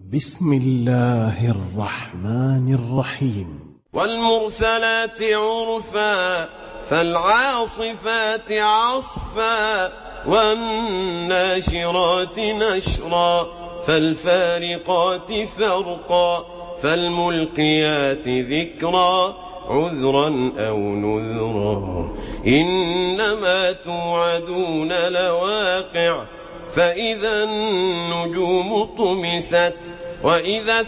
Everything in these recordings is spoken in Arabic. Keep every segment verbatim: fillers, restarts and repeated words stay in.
بسم الله الرحمن الرحيم. والمرسلات عرفا فالعاصفات عصفا والناشرات نشرا فالفارقات فرقا فالملقيات ذكرا عذرا أو نذرا إنما توعدون لواقع فإذا النجوم طمست وإذا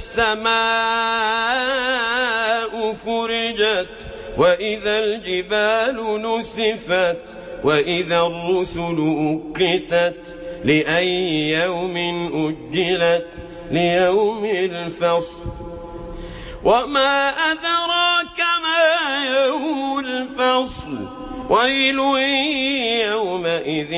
السماء فرجت وإذا الجبال نسفت وإذا الرسل أقتت لأي يوم أجلت ليوم الفصل وما أدراك ما يوم الفصل ويل يومئذ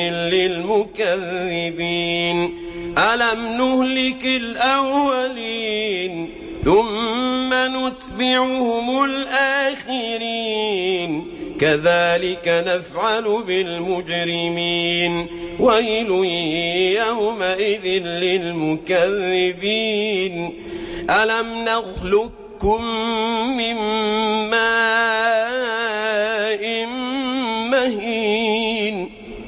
للمكذبين ألم نهلك الأولين ثم نتبعهم الآخرين كذلك نفعل بالمجرمين ويل يومئذ للمكذبين ألم نخلقكم من ماء مهين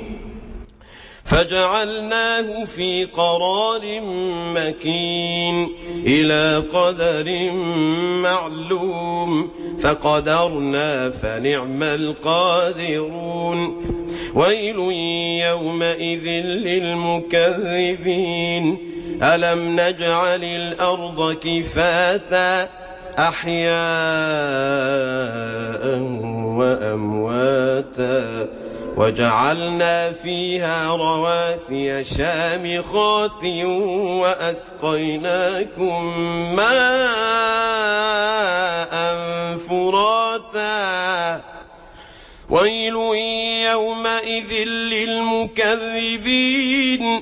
فجعلناه في قرار مكين إلى قدر معلوم فقدرنا فنعم القادرون ويل يومئذ للمكذبين ألم نجعل الأرض كفاتا أحياء وأمواتا وجعلنا فيها رواسي شامخات وأسقيناكم ماء فراتا ويل يومئذ للمكذبين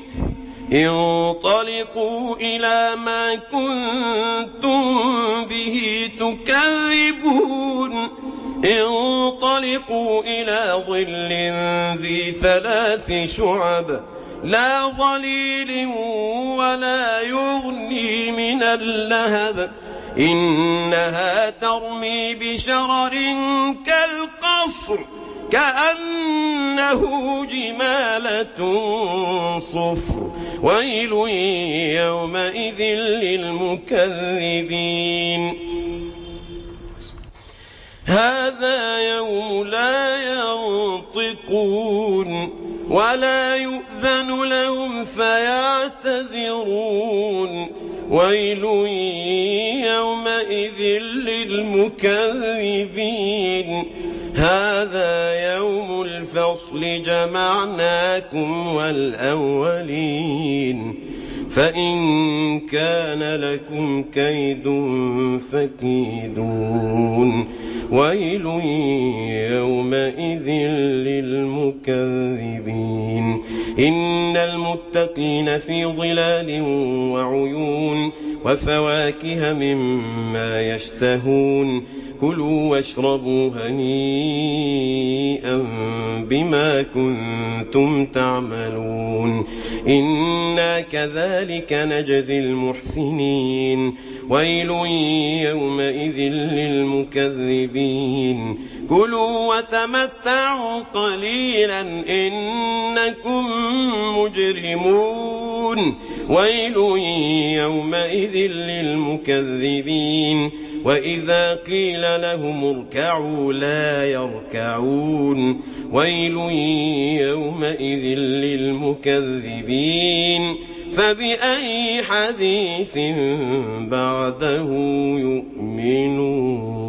انطلقوا إلى ما كنتم به تكذبون انطلقوا إلى ظل ذي ثلاث شعب لا ظليل ولا يغني من اللهب إنها ترمي بشرر كالقصر كأنه جمالة صفر ويل يومئذ للمكذبين هذا يوم لا ينطقون ولا يؤذن لهم فيعتذرون ويل يومئذ للمكذبين هذا يوم الفصل جمعناكم والأولين فإن كان لكم كيد فكيدون ويل يومئذ للمكذبين إن المتقين في ظلال وعيون وفواكه مما يشتهون كلوا واشربوا هنيئا بما كنتم تعملون إنا كذلك نجزي المحسنين ويل يومئذ للمكذبين كلوا وتمتعوا قليلا إنكم مجرمون ويل يومئذ للمكذبين وإذا قيل لهم اركعوا لا يركعون ويل يومئذ للمكذبين فبأي حديث بعده يؤمنون.